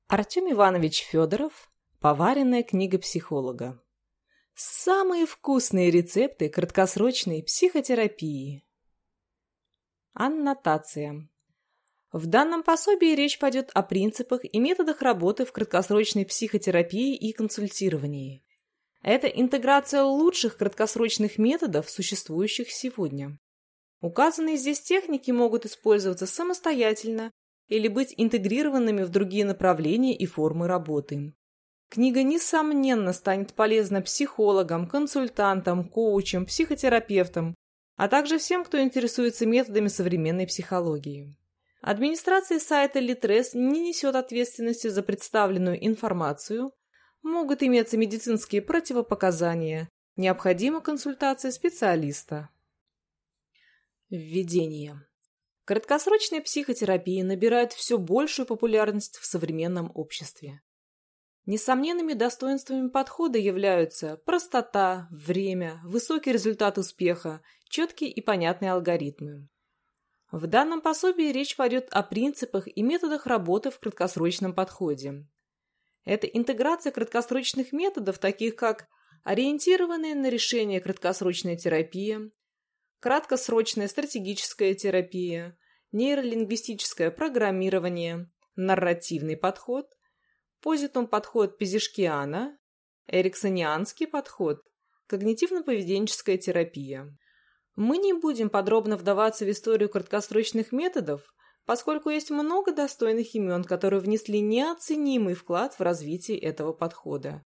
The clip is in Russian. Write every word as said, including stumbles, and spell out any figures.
Артем Иванович Федоров. Поваренная книга психолога. Самые вкусные рецепты краткосрочной психотерапии. Аннотация. В данном пособии речь пойдет о принципах и методах работы в краткосрочной психотерапии и консультировании. Это интеграция лучших краткосрочных методов, существующих сегодня. Указанные здесь техники могут использоваться самостоятельно или быть интегрированными в другие направления и формы работы. Книга, несомненно, станет полезна психологам, консультантам, коучам, психотерапевтам, а также всем, кто интересуется методами современной психологии. Администрация сайта Литрес не несет ответственности за представленную информацию, могут иметься медицинские противопоказания, необходима консультация специалиста. Введение. Краткосрочная психотерапия набирает все большую популярность в современном обществе. Несомненными достоинствами подхода являются простота, время, высокий результат успеха, четкие и понятные алгоритмы. В данном пособии речь пойдет о принципах и методах работы в краткосрочном подходе. Это интеграция краткосрочных методов, таких как ориентированная на решение краткосрочная терапия, краткосрочная стратегическая терапия, нейролингвистическое программирование, нарративный подход, позитум-подход Пизишкиана, эриксонианский подход, когнитивно-поведенческая терапия. Мы не будем подробно вдаваться в историю краткосрочных методов, поскольку есть много достойных имен, которые внесли неоценимый вклад в развитие этого подхода.